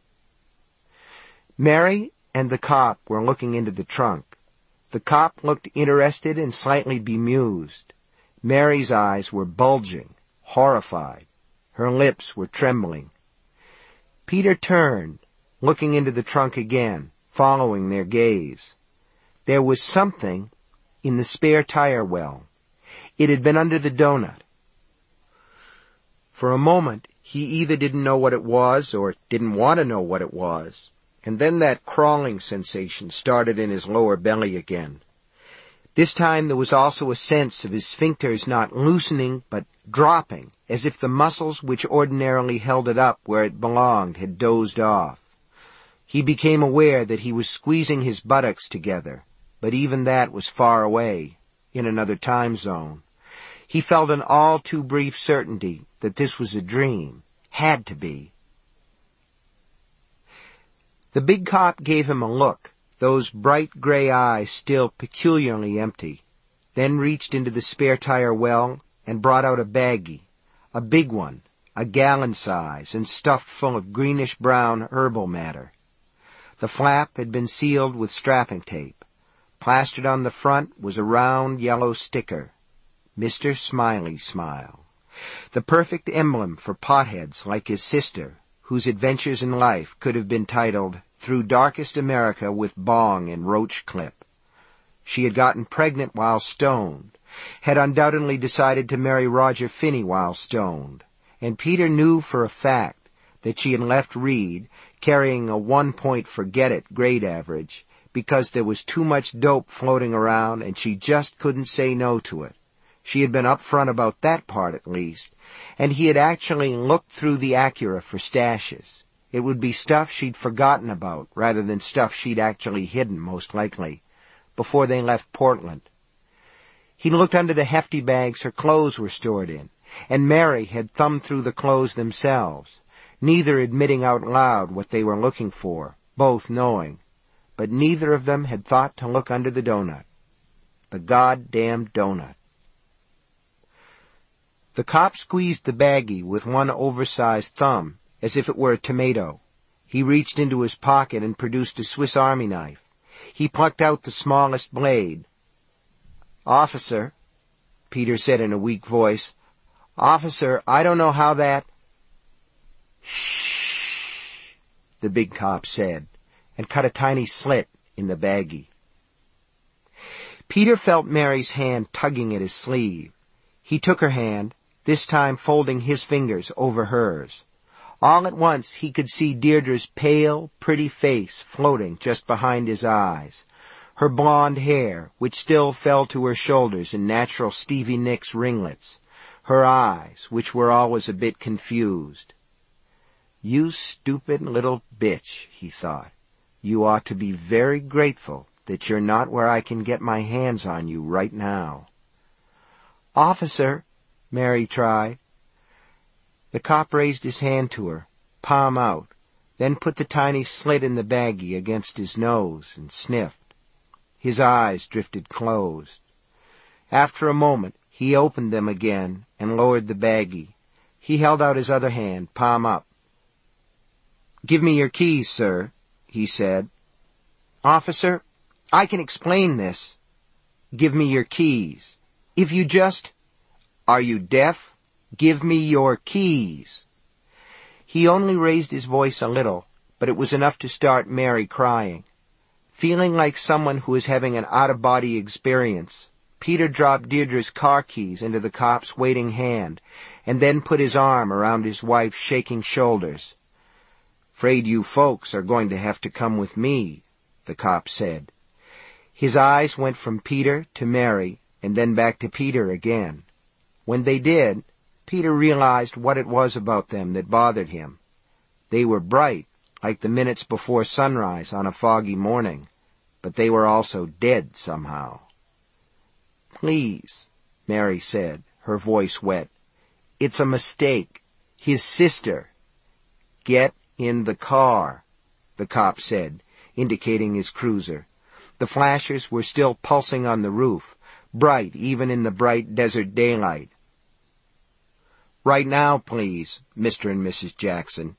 Mary and the cop were looking into the trunk. The cop looked interested and slightly bemused. Mary's eyes were bulging, horrified. Her lips were trembling. Peter turned, looking into the trunk again, following their gaze. There was something in the spare tire well. It had been under the donut. For a moment, he either didn't know what it was or didn't want to know what it was, and then that crawling sensation started in his lower belly again. This time there was also a sense of his sphincters not loosening but dropping, as if the muscles which ordinarily held it up where it belonged had dozed off. He became aware that he was squeezing his buttocks together, but even that was far away, in another time zone. He felt an all-too-brief certainty that this was a dream. Had to be. The big cop gave him a look, those bright gray eyes still peculiarly empty, then reached into the spare tire well and brought out a baggie, a big one, a gallon size, and stuffed full of greenish-brown herbal matter. The flap had been sealed with strapping tape. Plastered on the front was a round yellow sticker, Mr. Smiley Smile, the perfect emblem for potheads like his sister, whose adventures in life could have been titled Through Darkest America with Bong and Roach Clip. She had gotten pregnant while stoned, had undoubtedly decided to marry Roger Finney while stoned, and Peter knew for a fact that she had left Reed carrying a 1-point forget-it grade average because there was too much dope floating around and she just couldn't say no to it. She had been upfront about that part at least, and he had actually looked through the Acura for stashes. It would be stuff she'd forgotten about rather than stuff she'd actually hidden, most likely, before they left Portland. He looked under the hefty bags her clothes were stored in, and Mary had thumbed through the clothes themselves, neither admitting out loud what they were looking for, both knowing. But neither of them had thought to look under the donut. The goddamn donut. The cop squeezed the baggie with one oversized thumb, as if it were a tomato. He reached into his pocket and produced a Swiss Army knife. He plucked out the smallest blade. "Officer," Peter said in a weak voice, "Officer, I don't know how that—" "Shh," the big cop said, and cut a tiny slit in the baggie. Peter felt Mary's hand tugging at his sleeve. He took her hand, this time folding his fingers over hers. All at once he could see Deirdre's pale, pretty face floating just behind his eyes. Her blonde hair, which still fell to her shoulders in natural Stevie Nicks ringlets. Her eyes, which were always a bit confused. "You stupid little bitch," he thought. "You ought to be very grateful that you're not where I can get my hands on you right now." "Officer," Mary tried. The cop raised his hand to her, palm out, then put the tiny slit in the baggie against his nose and sniffed. His eyes drifted closed. After a moment, he opened them again and lowered the baggie. He held out his other hand, palm up. "Give me your keys, sir," he said. "Officer, I can explain this." "Give me your keys. If you just—" "Are you deaf? Give me your keys." He only raised his voice a little, but it was enough to start Mary crying. Feeling like someone who is having an out-of-body experience, Peter dropped Deirdre's car keys into the cop's waiting hand, and then put his arm around his wife's shaking shoulders. "'Fraid you folks are going to have to come with me," the cop said. His eyes went from Peter to Mary, and then back to Peter again. When they did, Peter realized what it was about them that bothered him. They were bright, like the minutes before sunrise on a foggy morning, but they were also dead somehow. "Please," Mary said, her voice wet. "It's a mistake. His sister." "Get in the car," the cop said, indicating his cruiser. The flashers were still pulsing on the roof, bright even in the bright desert daylight. "Right now, please, Mr. and Mrs. Jackson."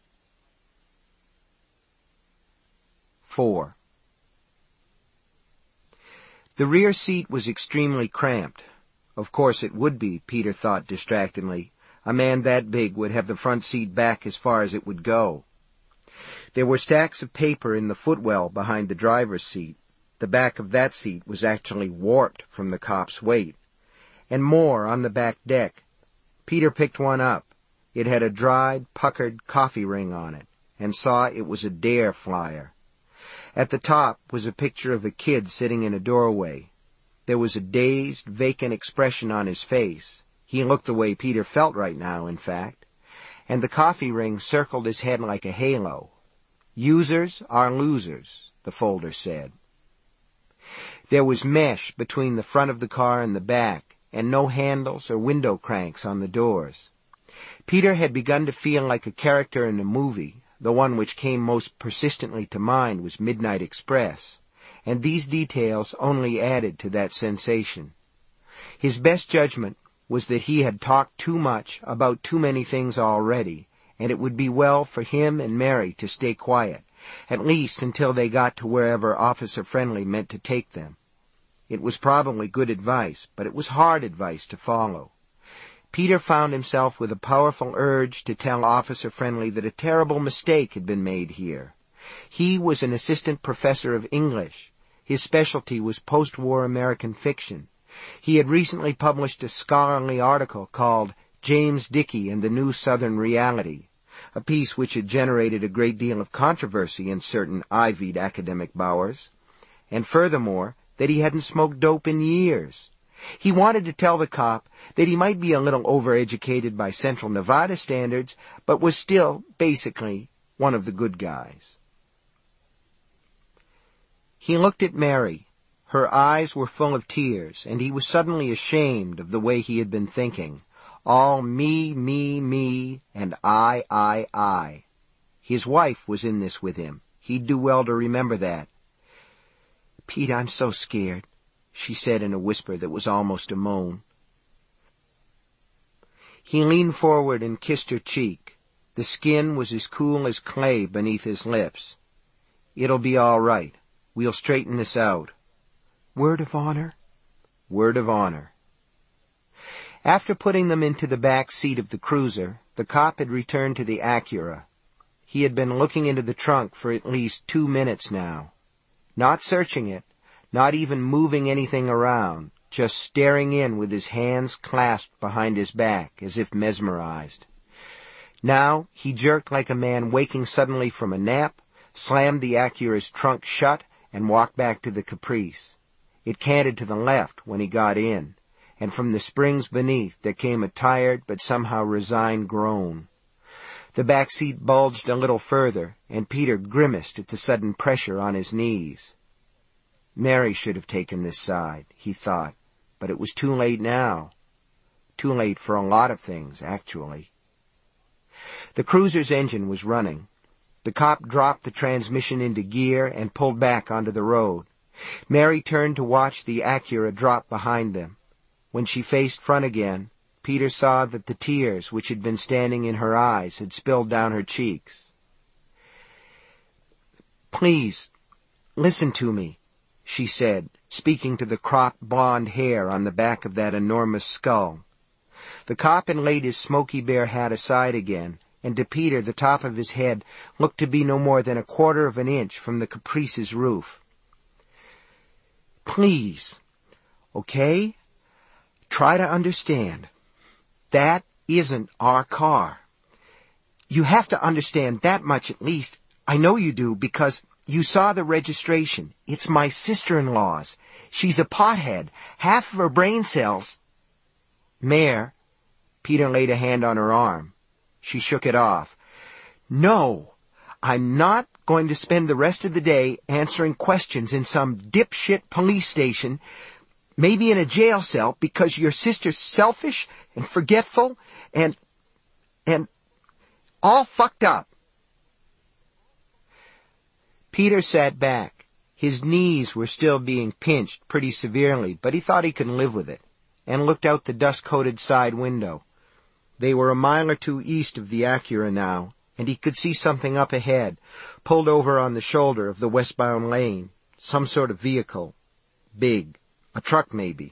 4. The rear seat was extremely cramped. Of course it would be, Peter thought distractedly. A man that big would have the front seat back as far as it would go. There were stacks of paper in the footwell behind the driver's seat. The back of that seat was actually warped from the cop's weight. And more on the back deck. Peter picked one up. It had a dried, puckered coffee ring on it, and saw it was a Dare flyer. At the top was a picture of a kid sitting in a doorway. There was a dazed, vacant expression on his face. He looked the way Peter felt right now, in fact. And the coffee ring circled his head like a halo. "Users are losers," the folder said. There was mesh between the front of the car and the back, and no handles or window cranks on the doors. Peter had begun to feel like a character in a movie. The one which came most persistently to mind was Midnight Express, and these details only added to that sensation. His best judgment was that he had talked too much about too many things already, and it would be well for him and Mary to stay quiet, at least until they got to wherever Officer Friendly meant to take them. It was probably good advice, but it was hard advice to follow. Peter found himself with a powerful urge to tell Officer Friendly that a terrible mistake had been made here. He was an assistant professor of English. His specialty was post-war American fiction. He had recently published a scholarly article called James Dickey and the New Southern Reality, a piece which had generated a great deal of controversy in certain ivied academic bowers. And furthermore, that he hadn't smoked dope in years. He wanted to tell the cop that he might be a little overeducated by Central Nevada standards, but was still, basically, one of the good guys. He looked at Mary. Her eyes were full of tears, and he was suddenly ashamed of the way he had been thinking. All me, and I. His wife was in this with him. He'd do well to remember that. "Pete, I'm so scared," she said in a whisper that was almost a moan. He leaned forward and kissed her cheek. The skin was as cool as clay beneath his lips. "It'll be all right. We'll straighten this out." "Word of honor?" "Word of honor." After putting them into the back seat of the cruiser, the cop had returned to the Acura. He had been looking into the trunk for at least 2 minutes now. Not searching it, not even moving anything around, just staring in with his hands clasped behind his back, as if mesmerized. Now he jerked like a man waking suddenly from a nap, slammed the Acura's trunk shut, and walked back to the Caprice. It canted to the left when he got in, and from the springs beneath there came a tired but somehow resigned groan. The back seat bulged a little further, and Peter grimaced at the sudden pressure on his knees. Mary should have taken this side, he thought, but it was too late now. Too late for a lot of things, actually. The cruiser's engine was running. The cop dropped the transmission into gear and pulled back onto the road. Mary turned to watch the Acura drop behind them. When she faced front again, Peter saw that the tears which had been standing in her eyes had spilled down her cheeks. "Please, listen to me," she said, speaking to the cropped blonde hair on the back of that enormous skull. The cop had laid his Smokey Bear hat aside again, and to Peter the top of his head looked to be no more than 1/4 of an inch from the Caprice's roof. "Please, okay? Try to understand. That isn't our car. You have to understand that much at least. I know you do, because you saw the registration. It's my sister-in-law's. She's a pothead. Half of her brain cells—" "Mare," Peter laid a hand on her arm. She shook it off. "No, I'm not going to spend the rest of the day answering questions in some dipshit police station, maybe in a jail cell, because your sister's selfish and forgetful and all fucked up." Peter sat back. His knees were still being pinched pretty severely, but he thought he could live with it, and looked out the dust-coated side window. They were a mile or two east of the Acura now, and he could see something up ahead, pulled over on the shoulder of the westbound lane. Some sort of vehicle. Big. A truck, maybe.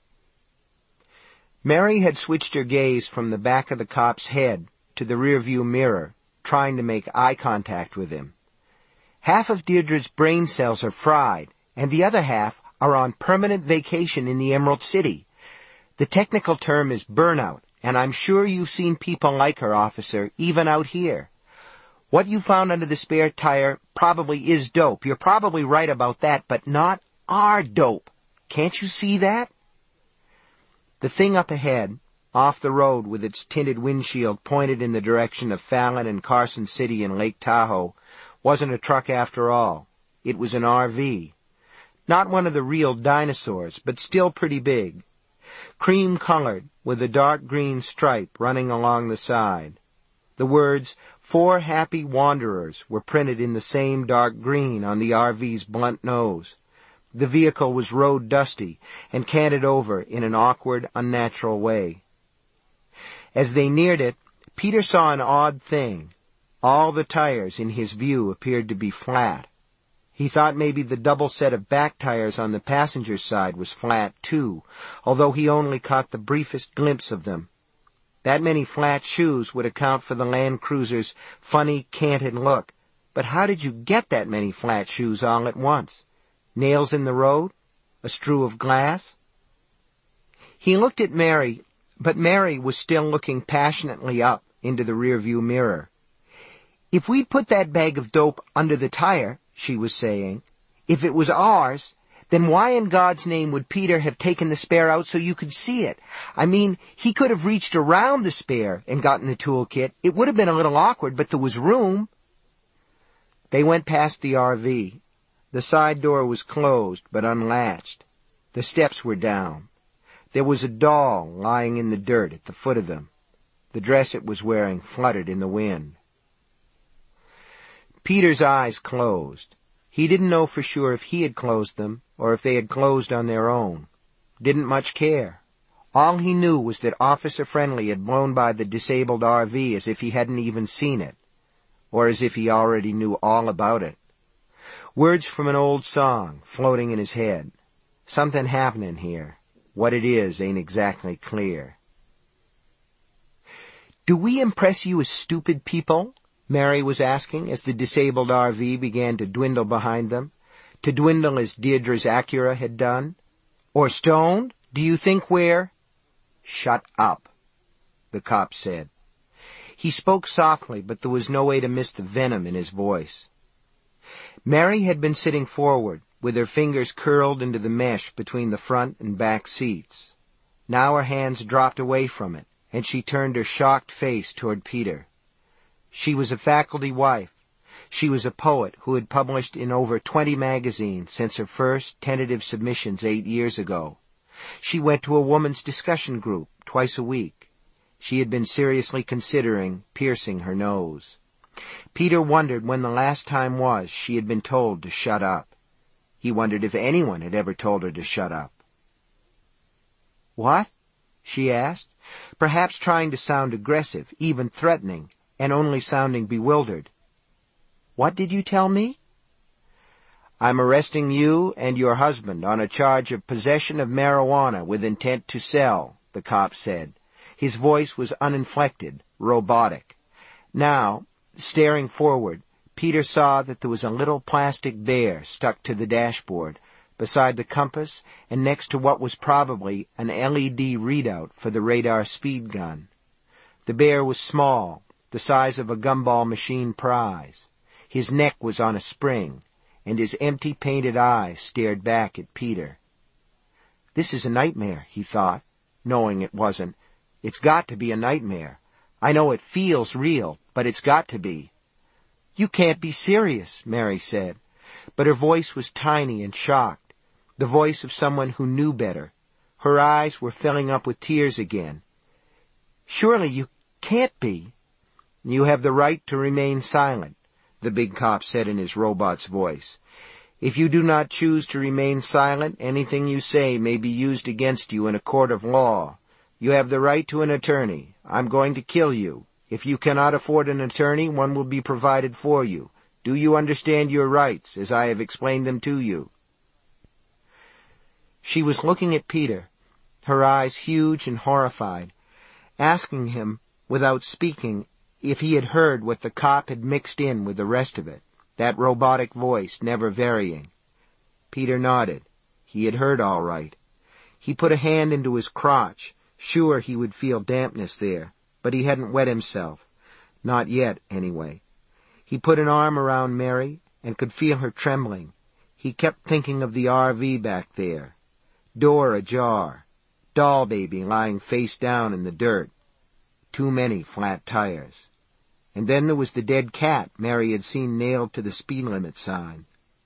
Mary had switched her gaze from the back of the cop's head to the rearview mirror, trying to make eye contact with him. Half of Deirdre's brain cells are fried, and the other half are on permanent vacation in the Emerald City. The technical term is burnout, and I'm sure you've seen people like her, officer, even out here. What you found under the spare tire probably is dope. You're probably right about that, but not our dope. Can't you see that?" The thing up ahead, off the road with its tinted windshield pointed in the direction of Fallon and Carson City and Lake Tahoe, wasn't a truck after all. It was an RV. Not one of the real dinosaurs, but still pretty big. Cream-colored, with a dark green stripe running along the side. The words, "For Happy Wanderers," were printed in the same dark green on the RV's blunt nose. The vehicle was road dusty and canted over in an awkward, unnatural way. As they neared it, Peter saw an odd thing. All the tires in his view appeared to be flat. He thought maybe the double set of back tires on the passenger's side was flat, too, although he only caught the briefest glimpse of them. That many flat shoes would account for the Land Cruiser's funny, canted look. But how did you get that many flat shoes all at once? Nails in the road? A strew of glass? He looked at Mary, but Mary was still looking passionately up into the rearview mirror. "If we'd put that bag of dope under the tire," she was saying, "if it was ours, then why in God's name would Peter have taken the spare out so you could see it? I mean, he could have reached around the spare and gotten the toolkit. It would have been a little awkward, but there was room." They went past the RV. The side door was closed, but unlatched. The steps were down. There was a doll lying in the dirt at the foot of them. The dress it was wearing fluttered in the wind. Peter's eyes closed. He didn't know for sure if he had closed them or if they had closed on their own. Didn't much care. All he knew was that Officer Friendly had blown by the disabled RV as if he hadn't even seen it, or as if he already knew all about it. Words from an old song floating in his head. Something happening here. What it is ain't exactly clear. "Do we impress you as stupid people?" Mary was asking as the disabled RV began to dwindle behind them, to dwindle as Deirdre's Acura had done. Or stoned? Do you think we're... Shut up, the cop said. He spoke softly, but there was no way to miss the venom in his voice. Mary had been sitting forward, with her fingers curled into the mesh between the front and back seats. Now her hands dropped away from it, and she turned her shocked face toward Peter. She was a faculty wife. She was a poet who had published in over 20 magazines since her first tentative submissions 8 years ago. She went to a woman's discussion group twice a week. She had been seriously considering piercing her nose. Peter wondered when the last time was she had been told to shut up. He wondered if anyone had ever told her to shut up. "What?" she asked, perhaps trying to sound aggressive, even threatening, and only sounding bewildered. "What did you tell me?" "I'm arresting you and your husband on a charge of possession of marijuana with intent to sell," the cop said. His voice was uninflected, robotic. Now, staring forward, Peter saw that there was a little plastic bear stuck to the dashboard, beside the compass and next to what was probably an LED readout for the radar speed gun. The bear was small, the size of a gumball machine prize. His neck was on a spring, and his empty painted eyes stared back at Peter. "This is a nightmare," he thought, knowing it wasn't. "It's got to be a nightmare. I know it feels real, but it's got to be." "You can't be serious," Mary said, but her voice was tiny and shocked, the voice of someone who knew better. Her eyes were filling up with tears again. "Surely you can't be." "You have the right to remain silent," the big cop said in his robot's voice. "If you do not choose to remain silent, anything you say may be used against you in a court of law. You have the right to an attorney. I'm going to kill you. If you cannot afford an attorney, one will be provided for you. Do you understand your rights, as I have explained them to you?" She was looking at Peter, her eyes huge and horrified, asking him, without speaking, if he had heard what the cop had mixed in with the rest of it, that robotic voice never varying. Peter nodded. He had heard all right. He put a hand into his crotch, sure he would feel dampness there, but he hadn't wet himself. Not yet, anyway. He put an arm around Mary and could feel her trembling. He kept thinking of the RV back there. Door ajar. Doll baby lying face down in the dirt. Too many flat tires. And then there was the dead cat Mary had seen nailed to the speed limit sign.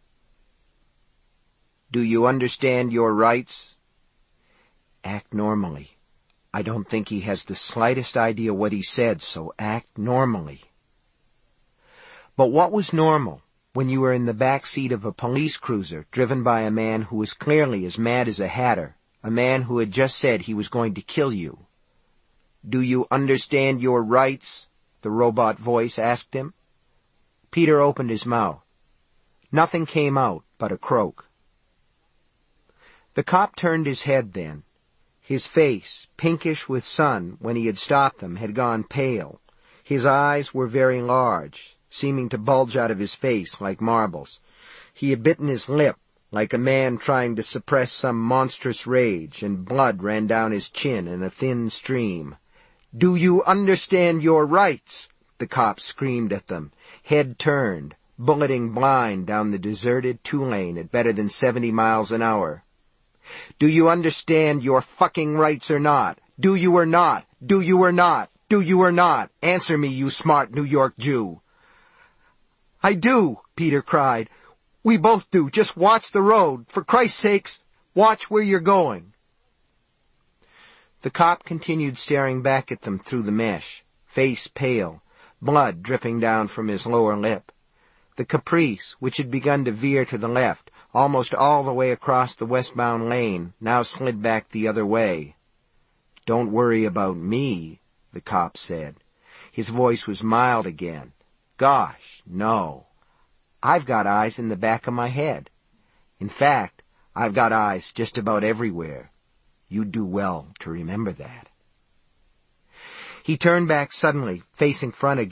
"Do you understand your rights?" "Act normally. I don't think he has the slightest idea what he said, so act normally." But what was normal when you were in the back seat of a police cruiser driven by a man who was clearly as mad as a hatter, a man who had just said he was going to kill you? "Do you understand your rights?" the robot voice asked him. Peter opened his mouth. Nothing came out but a croak. The cop turned his head then. His face, pinkish with sun when he had stopped them, had gone pale. His eyes were very large, seeming to bulge out of his face like marbles. He had bitten his lip, like a man trying to suppress some monstrous rage, and blood ran down his chin in a thin stream. "Do you understand your rights?" the cop screamed at them, head turned, bulleting blind down the deserted two-lane at better than 70 miles an hour. "Do you understand your fucking rights or not? Do you or not? Do you or not? Do you or not? Answer me, you smart New York Jew." "I do," Peter cried. "We both do. Just watch the road. For Christ's sakes, watch where you're going." The cop continued staring back at them through the mesh, face pale, blood dripping down from his lower lip. The Caprice, which had begun to veer to the left, almost all the way across the westbound lane, now slid back the other way. "Don't worry about me," the cop said. His voice was mild again. "Gosh, no. I've got eyes in the back of my head. In fact, I've got eyes just about everywhere. You'd do well to remember that." He turned back suddenly, facing front again,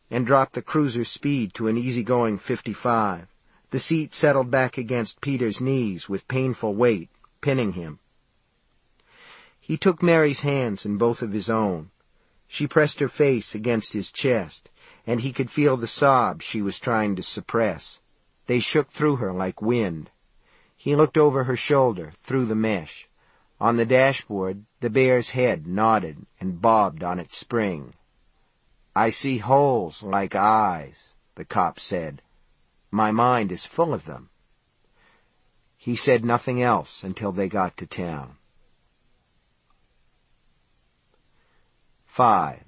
and dropped the cruiser's speed to an easygoing 55. The seat settled back against Peter's knees with painful weight, pinning him. He took Mary's hands in both of his own. She pressed her face against his chest, and he could feel the sobs she was trying to suppress. They shook through her like wind. He looked over her shoulder, through the mesh. On the dashboard, the bear's head nodded and bobbed on its spring. "I see holes like eyes," the cop said. "My mind is full of them." He said nothing else until they got to town. 5.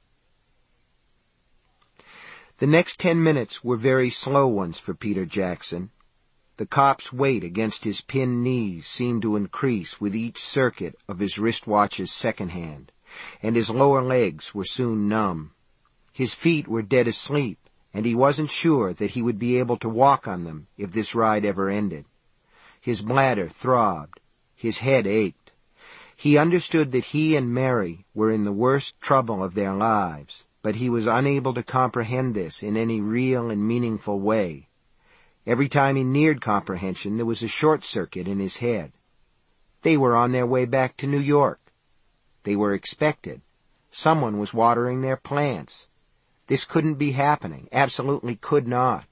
The next 10 minutes were very slow ones for Peter Jackson. The cop's weight against his pinned knees seemed to increase with each circuit of his wristwatch's second hand, and his lower legs were soon numb. His feet were dead asleep, and he wasn't sure that he would be able to walk on them if this ride ever ended. His bladder throbbed. His head ached. He understood that he and Mary were in the worst trouble of their lives, but he was unable to comprehend this in any real and meaningful way. Every time he neared comprehension, there was a short circuit in his head. They were on their way back to New York. They were expected. Someone was watering their plants. This couldn't be happening. Absolutely could not.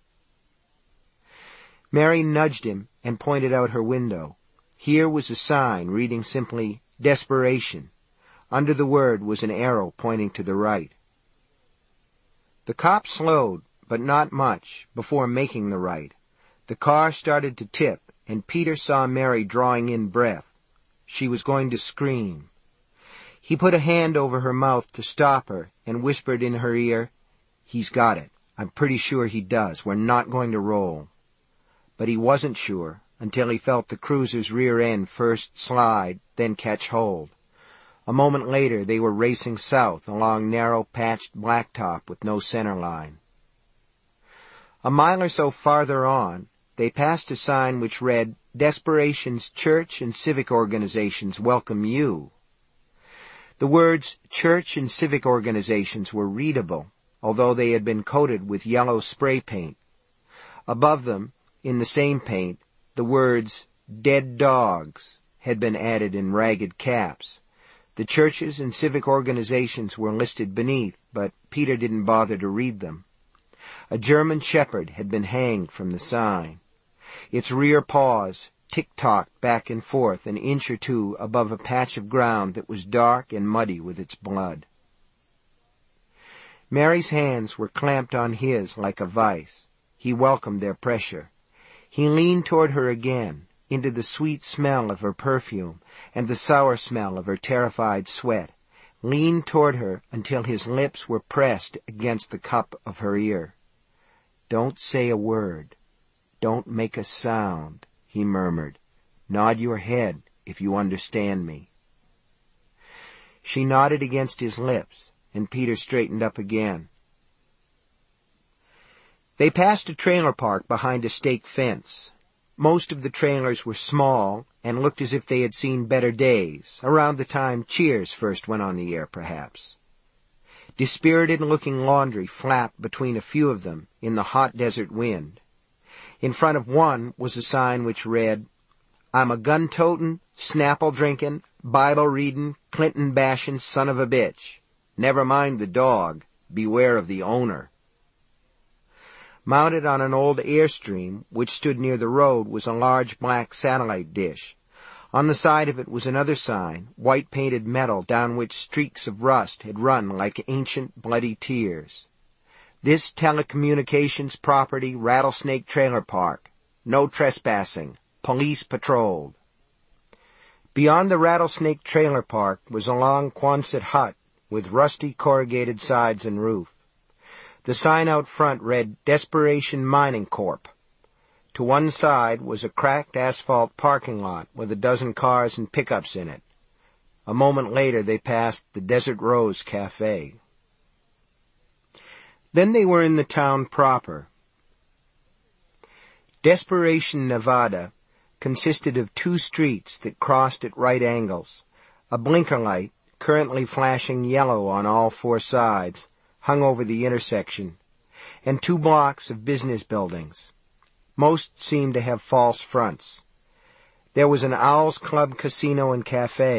Mary nudged him and pointed out her window. Here was a sign reading simply, "Desperation." Under the word was an arrow pointing to the right. The cop slowed, but not much, before making the right. The car started to tip, and Peter saw Mary drawing in breath. She was going to scream. He put a hand over her mouth to stop her and whispered in her ear, "He's got it. I'm pretty sure he does. We're not going to roll." But he wasn't sure until he felt the cruiser's rear end first slide, then catch hold. A moment later they were racing south along narrow patched blacktop with no center line. A mile or so farther on, they passed a sign which read, "Desperation's Church and Civic Organizations welcome you." The words church and civic organizations were readable, although they had been coated with yellow spray paint. Above them, in the same paint, the words "Dead Dogs" had been added in ragged caps. The churches and civic organizations were listed beneath, but Peter didn't bother to read them. A German shepherd had been hanged from the sign. Its rear paws tick-tocked back and forth an inch or two above a patch of ground that was dark and muddy with its blood. Mary's hands were clamped on his like a vice. He welcomed their pressure. He leaned toward her again, into the sweet smell of her perfume and the sour smell of her terrified sweat, leaned toward her until his lips were pressed against the cup of her ear. "Don't say a word. Don't make a sound," he murmured. "Nod your head if you understand me." She nodded against his lips, and Peter straightened up again. They passed a trailer park behind a stake fence. Most of the trailers were small and looked as if they had seen better days, around the time Cheers first went on the air, perhaps. Dispirited-looking laundry flapped between a few of them in the hot desert wind. In front of one was a sign which read, "I'm a gun-totin', Snapple-drinkin', Bible-readin', Clinton-bashin' son of a bitch. Never mind the dog. Beware of the owner." Mounted on an old Airstream, which stood near the road, was a large black satellite dish. On the side of it was another sign, white-painted metal down which streaks of rust had run like ancient bloody tears. "This telecommunications property, Rattlesnake Trailer Park. No trespassing. Police patrolled." Beyond the Rattlesnake Trailer Park was a long Quonset hut with rusty corrugated sides and roof. The sign out front read, "Desperation Mining Corp." To one side was a cracked asphalt parking lot with a dozen cars and pickups in it. A moment later they passed the Desert Rose Cafe. Then they were in the town proper. Desperation, Nevada, consisted of 2 streets that crossed at right angles. A blinker light, currently flashing yellow on all 4 sides, hung over the intersection, and 2 blocks of business buildings. Most seemed to have false fronts. There was an Owl's Club casino and cafe,